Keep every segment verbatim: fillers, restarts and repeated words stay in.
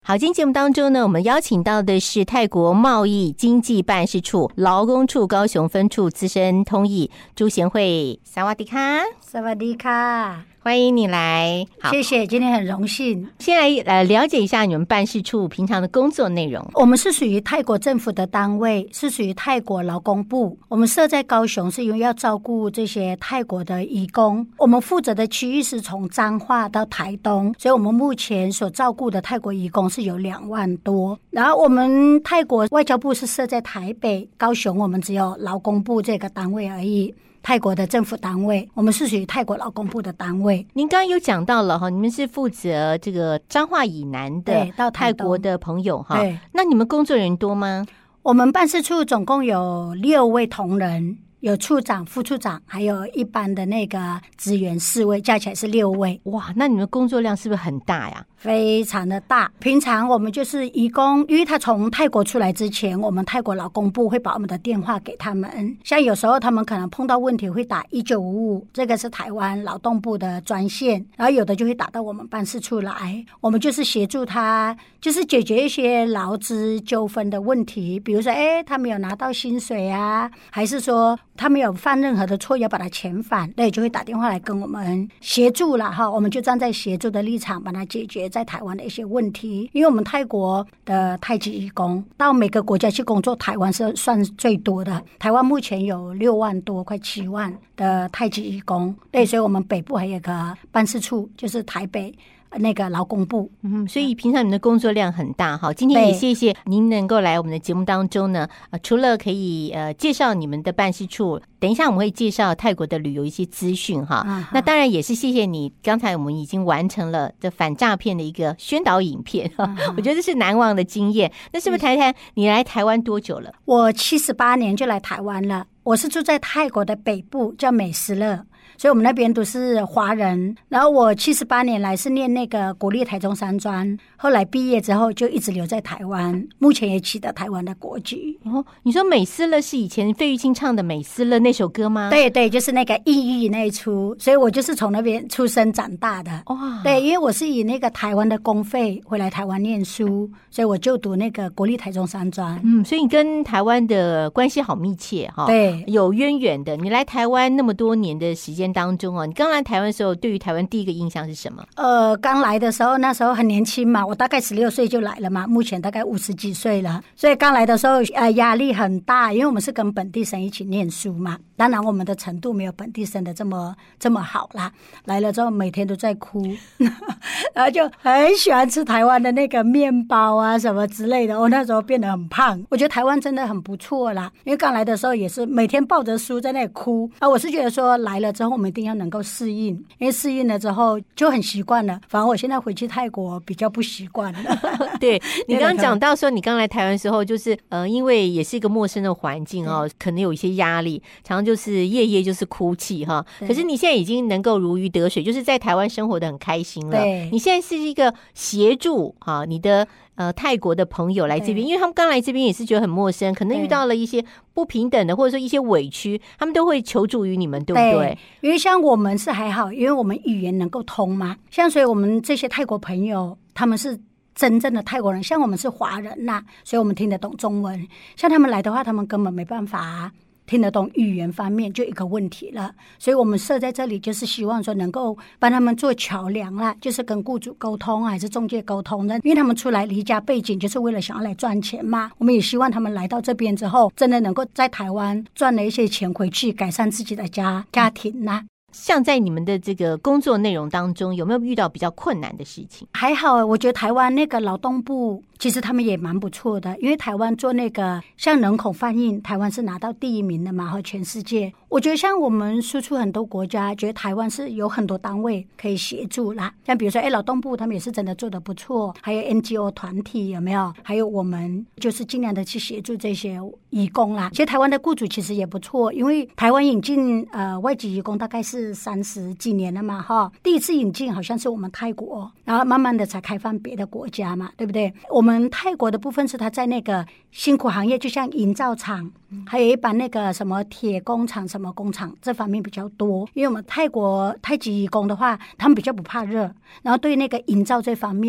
好，今天节目当中呢，我们邀请到的是泰国贸易经济办事处劳工处高雄分处资深通译朱贤惠。萨瓦迪卡， 萨瓦迪卡， 欢迎你来。好， 谢谢，今天很荣幸。 先来呃了解一下你们办事处平常的工作内容。 我们是属于泰国政府的单位，是属于泰国劳工部。我们设在高雄，是因为要照顾这些泰国的移工。我们负责的区域是从彰化到台东，所以我们目前所照顾的泰国移工是有两万多。然后我们泰国外交部是设在台北，高雄我们只有劳工部这个单位而已。泰国的政府单位，我们是属于泰国劳工部的单位。 您刚刚有讲到了哈，你们是负责这个彰化以南的到泰国的朋友哈。那你们工作人员多吗？ 我们办事处总共有六位同仁，有处长、副处长，还有一般的那个职员四位，加起来是六位。 哇，那你们工作量是不是很大呀？ 非常的大。平常我们就是移工，因为他从泰国出来之前，我们泰国劳工部会把我们的电话给他们，像有时候他们可能碰到问题会打一九五五，这个是台湾劳动部的专线，然后有的就会打到我们办事处来，我们就是协助他，就是解决一些劳资纠纷的问题，比如说哎，他没有拿到薪水啊，还是说他没有犯任何的错要把他遣返，那也就会打电话来跟我们协助了哈，我们就站在协助的立场把它解决在台湾的一些问题。因为我们泰国的泰籍移工到每个国家去工作，台湾是算最多的，台湾目前有六万多快七万的泰籍移工，对，所以我们北部还有一个办事处，就是台北那个劳工部。 嗯，所以平常你们的工作量很大哈。今天也谢谢您能够来我们的节目当中呢，呃，除了可以呃介绍你们的办事处，等一下我们会介绍泰国的旅游一些资讯哈。啊、那当然也是谢谢你，刚才我们已经完成了这反诈骗的一个宣导影片，啊、我觉得是难忘的经验。那是不是谈谈你来台湾多久了？ 我七十八年就来台湾了，我是住在泰国的北部，叫美斯乐。所以我们那边都是华人，然后我七十八年来是念那个国立台中三专，后来毕业之后就一直留在台湾，目前也取得台湾的国籍。 哦，你说美斯乐是以前费玉清唱的美斯乐那首歌吗？ 对对，就是那个抑郁那一出，所以我就是从那边出生长大的。哇，对，因为我是以那个台湾的公费回来台湾念书，所以我就读那个国立台中三专。 嗯，所以你跟台湾的关系好密切哈， 对， 有渊源的。你来台湾那么多年的时间当中哦，你刚来台湾的时候，对于台湾第一个印象是什么？ 呃，刚来的时候，那时候很年轻嘛，我大概十六岁就来了嘛，目前大概五十几岁了，所以刚来的时候，呃，压力很大，因为我们是跟本地生一起念书嘛，当然我们的程度没有本地生的这么这么好啦。来了之后，每天都在哭，然后就很喜欢吃台湾的那个面包啊什么之类的。我那时候变得很胖，我觉得台湾真的很不错啦，因为刚来的时候也是每天抱着书在那里哭啊。我是觉得说来了之后，我们一定要能够适应，因为适应了之后就很习惯了。反而我现在回去泰国比较不习惯了。 对，你刚刚讲到说，你刚来台湾的时候，就是呃，因为也是一个陌生的环境哦，可能有一些压力，常常就是夜夜就是哭泣哈。可是你现在已经能够如鱼得水，就是在台湾生活得很开心了。 对， 你现在是一个协助哈你的呃泰国的朋友来这边，因为他们刚来这边也是觉得很陌生，可能遇到了一些不平等的或者说一些委屈，他们都会求助于你们，对不对？ 对，因为像我们是还好，因为我们语言能够通嘛，像所以我们这些泰国朋友他们是真正的泰国人，像我们是华人呐、啊，所以我们听得懂中文，像他们来的话他们根本没办法、啊听得懂语言方面就一个问题了，所以我们设在这里就是希望说能够帮他们做桥梁啦，就是跟雇主沟通还是中介沟通的，因为他们出来离家背景就是为了想要来赚钱嘛，我们也希望他们来到这边之后真的能够在台湾赚了一些钱回去改善自己的家家庭啦。 像在你们的这个工作内容当中，有没有遇到比较困难的事情？ 还好，我觉得台湾那个劳动部其实他们也蛮不错的，因为台湾做那个像人口贩运，台湾是拿到第一名的嘛，和全世界。我觉得像我们输出很多国家，觉得台湾是有很多单位可以协助啦，像比如说哎，劳动部他们也是真的做得不错，还有 N G O 团体有没有？还有我们就是尽量的去协助这些移工啦。其实台湾的雇主其实也不错，因为台湾引进呃外籍移工大概是三十几年了嘛哈，第一次引进好像是我们泰国，然后慢慢的才开放别的国家嘛，对不对？我们泰国的部分是他在那个辛苦行业，就像营造厂，还有一般那个什么铁工厂、什么工厂这方面比较多。因为我们泰国泰籍移工的话，他们比较不怕热，然后对那个营造这方面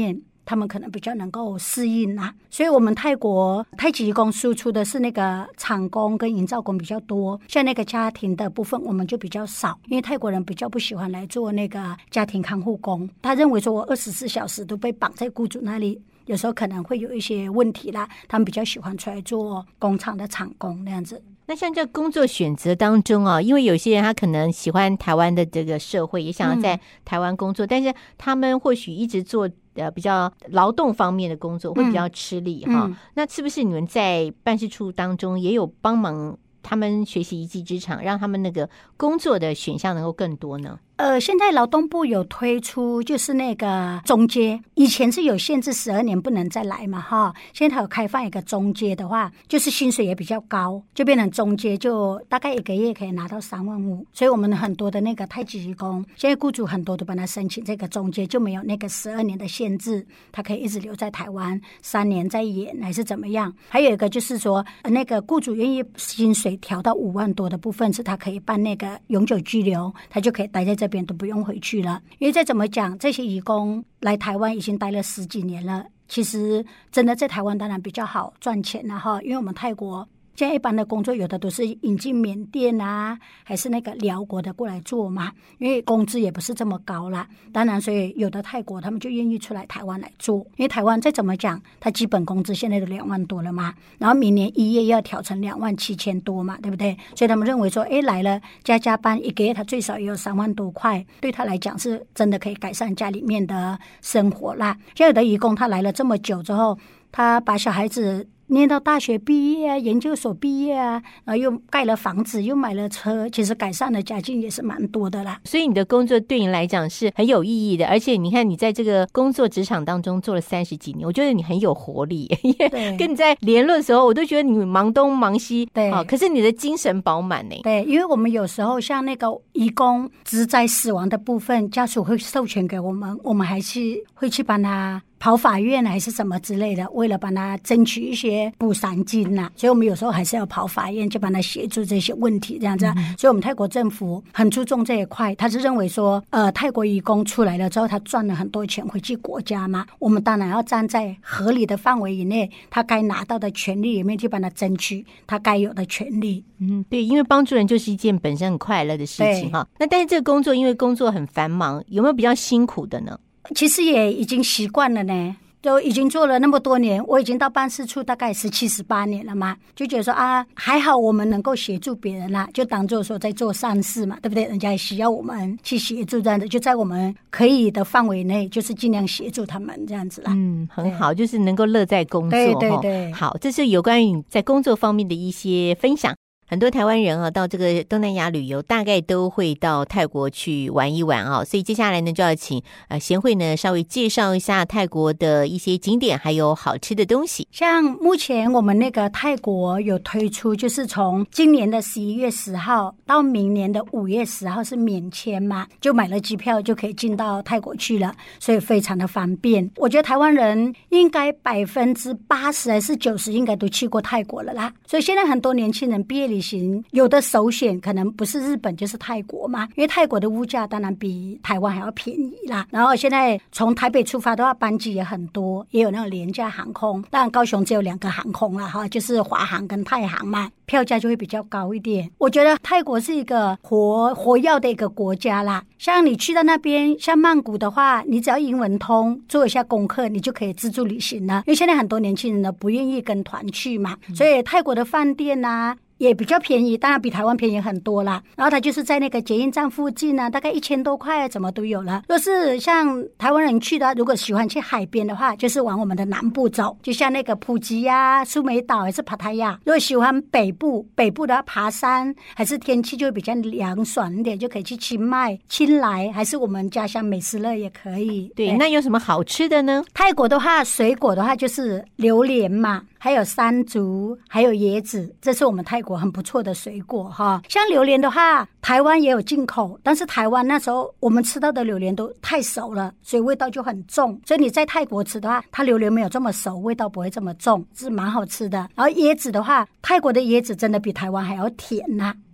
他们可能比较能够适应啦。所以我们泰国太极工输出的是那个厂工跟营造工比较多，像那个家庭的部分我们就比较少，因为泰国人比较不喜欢来做那个家庭看护工，他认为说我二十四小时都被绑在雇主那里，有时候可能会有一些问题啦，他们比较喜欢出来做工厂的厂工那样子。 那像这工作选择当中啊，因为有些人他可能喜欢台湾的这个社会，也想要在台湾工作，嗯、但是他们或许一直做呃比较劳动方面的工作，会比较吃力哈、嗯嗯。那是不是你们在办事处当中也有帮忙他们学习一技之长，让他们那个工作的选项能够更多呢？ 呃，现在劳动部有推出就是那个中阶，以前是有限制十二年不能再来嘛哈，现在它有开放一个中阶的话，就是薪水也比较高，就变成中阶，就大概一个月可以拿到三万五。所以我们很多的那个太极工，现在雇主很多都帮他申请这个中阶，就没有那个十二年的限制，他可以一直留在台湾三年再延还是怎么样。还有一个就是说，那个雇主愿意薪水调到五万多的部分，是他可以办那个永久居留，他就可以待在这边都不用回去了。因为再怎么讲，这些移工来台湾已经待了十几年了，其实真的在台湾当然比较好赚钱了哈，因为我们泰国现在一般的工作有的都是引进缅甸啊，还是那个辽国的过来做嘛，因为工资也不是这么高啦。当然所以有的泰国他们就愿意出来台湾来做，因为台湾再怎么讲它基本工资现在都两万多了嘛，然后明年一月要调成两万七千多嘛，对不对？所以他们认为说诶来了加加班一个月他最少也有三万多块，对他来讲是真的可以改善家里面的生活啦。像有的移工他来了这么久之后，他把小孩子念到大学毕业啊，研究所毕业啊，然后又盖了房子，又买了车，其实改善的家境也是蛮多的啦。 所以你的工作对你来讲是很有意义的，而且你看你在这个工作职场当中做了三十几年，我觉得你很有活力。 对， 跟你在联络的时候，我都觉得你忙东忙西， 对、 哦，可是你的精神饱满呢。 对，因为我们有时候像那个移工职灾死亡的部分，家属会授权给我们，我们还是会去帮他跑法院还是什么之类的，为了帮他争取一些补偿金呐、啊，所以我们有时候还是要跑法院，就帮他协助这些问题这样子、啊嗯。所以我们泰国政府很注重这一块，他是认为说，呃，泰国移工出来了之后，他赚了很多钱回去国家嘛，我们当然要站在合理的范围以内，他该拿到的权利里面去帮他争取他该有的权利。 嗯，对，因为帮助人就是一件本身很快乐的事情哈。那但是这个工作，因为工作很繁忙，有没有比较辛苦的呢？ 其实也已经习惯了呢，都已经做了那么多年，我已经到办事处大概十七十八年了嘛，就觉得说啊，还好我们能够协助别人啦，就当做说在做善事嘛，对不对？人家也需要我们去协助这样的，就在我们可以的范围内，就是尽量协助他们这样子啦。 嗯，很好，就是能够乐在工作。 对对对， 好，这是有关于你在工作方面的一些分享。很多台湾人啊，到这个东南亚旅游，大概都会到泰国去玩一玩啊。所以接下来呢，就要请呃贤惠呢稍微介绍一下泰国的一些景点，还有好吃的东西。 像目前我们那个泰国有推出，就是从今年的十一月十号到明年的五月十号是免签嘛，就买了机票就可以进到泰国去了，所以非常的方便。我觉得台湾人应该百分之八十还是九十应该都去过泰国了啦。所以现在很多年轻人毕业旅行有的首选可能不是日本就是泰国嘛，因为泰国的物价当然比台湾还要便宜啦。然后现在从台北出发的话，班机也很多，也有那种廉价航空。当然高雄只有两个航空啦哈，就是华航跟泰航嘛，票价就会比较高一点。我觉得泰国是一个活活跃的一个国家啦。像你去到那边，像曼谷的话，你只要英文通，做一下功课，你就可以自助旅行了。因为现在很多年轻人呢不愿意跟团去嘛，所以泰国的饭店啊也比较便宜，当然比台湾便宜很多啦。然后它就是在那个捷运站附近啊，大概一千多块，怎么都有了。若是像台湾人去的，如果喜欢去海边的话，就是往我们的南部走，就像那个普吉啊、苏梅岛还是帕塔亚。如果喜欢北部，北部的话爬山，还是天气就会比较凉爽一点，就可以去清迈、清莱，还是我们家乡美食乐也可以。 对，那有什么好吃的呢？ 泰国的话，水果的话就是榴莲嘛，还有山竹，还有椰子，这是我们泰国很不错的水果哈。像榴莲的话，台湾也有进口，但是台湾那时候我们吃到的榴莲都太熟了，所以味道就很重。所以你在泰国吃的话，它榴莲没有这么熟，味道不会这么重，是蛮好吃的。然后椰子的话，泰国的椰子真的比台湾还要甜呐、啊，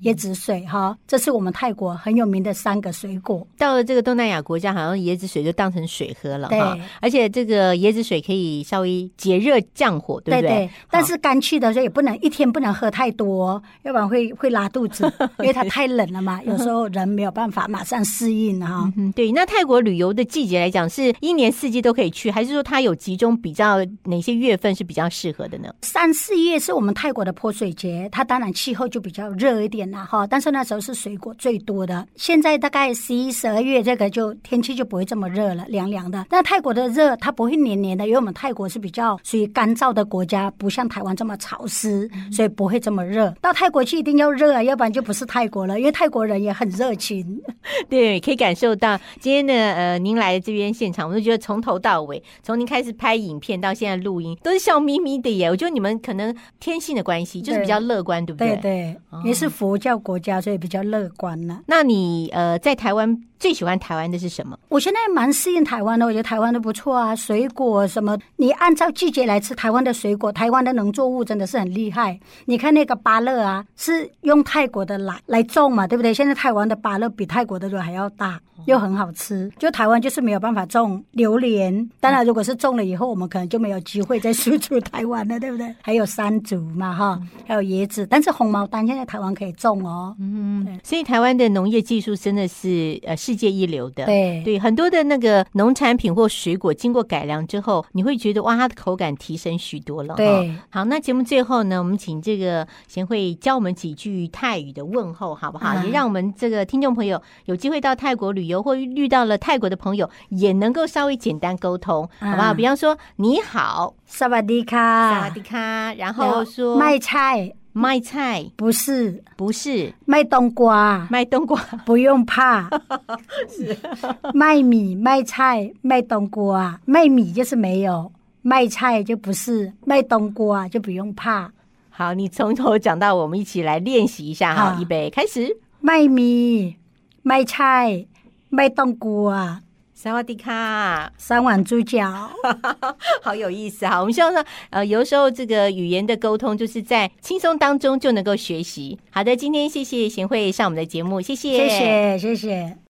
椰子水哈，这是我们泰国很有名的三个水果。 到了这个东南亚国家，好像椰子水就当成水喝了哈。 对， 而且这个椰子水可以稍微解热降火，对不对？ 对对。但是干去的时候也不能一天不能喝太多，要不然会会拉肚子，因为它太冷了嘛，有时候人没有办法马上适应哈。 嗯，对。那泰国旅游的季节来讲，是一年四季都可以去，还是说它有集中比较哪些月份是比较适合的呢？ 三四月是我们泰国的泼水节，它当然气候就比较热一点啦哈，但是那时候是水果最多的。现在大概十一、十二月这个就天气就不会这么热了，凉凉的。但泰国的热它不会黏黏的，因为我们泰国是比较属于干燥的国家，不像台湾这么潮湿，所以不会这么热。到泰国去一定要热啊，要不然就不是泰国了，因为泰国人也很热情。 对，可以感受到今天的呃，您来这边现场，我就觉得从头到尾，从您开始拍影片到现在录音，都是笑眯眯的耶。我觉得你们可能天性的关系，就是比较乐观，对不对？ 对对，哦、也是佛教国家，所以比较乐观了。 那你呃，在台湾最喜欢台湾的是什么？ 我现在蛮适应台湾的，我觉得台湾的不错啊，水果什么，你按照季节来吃台湾的水果，台湾的农作物真的是很厉害。你看那个芭乐啊，是用泰国的来来种嘛，对不对？现在台湾的芭乐比泰国的还要大，又很好吃。就台湾就是没有办法种榴莲，当然如果是种了以后，我们可能就没有机会再输出台湾了，对不对？还有山竹嘛，哈，还有椰子，但是红毛丹现在台湾可以种哦。 嗯，所以台湾的农业技术真的是呃世界一流的。 对对，很多的那个农产品或水果经过改良之后，你会觉得哇，它的口感提升许多了。 对， 好，那节目最后呢，我们请这个贤惠教我们几句泰语的问候，好不好？嗯、也让我们这个听众朋友有机会到泰国旅游，或遇到了泰国的朋友，也能够稍微简单沟通，嗯、好不好？比方说你好， 萨瓦迪卡， 萨瓦迪卡，然后说卖菜。 卖菜不是不是卖冬瓜， 卖冬瓜不用怕。是卖米卖菜卖冬瓜，卖米就是没有，卖菜就不是，卖冬瓜就不用怕。 好，你从头讲到我们一起来练习一下哈，预备开始。 卖米卖菜卖冬瓜， 萨瓦迪卡， 三碗猪脚， 好有意思哈！我们希望说，呃，有的时候这个语言的沟通，就是在轻松当中就能够学习。好的，今天谢谢贤惠上我们的节目，谢谢， 谢谢，谢谢。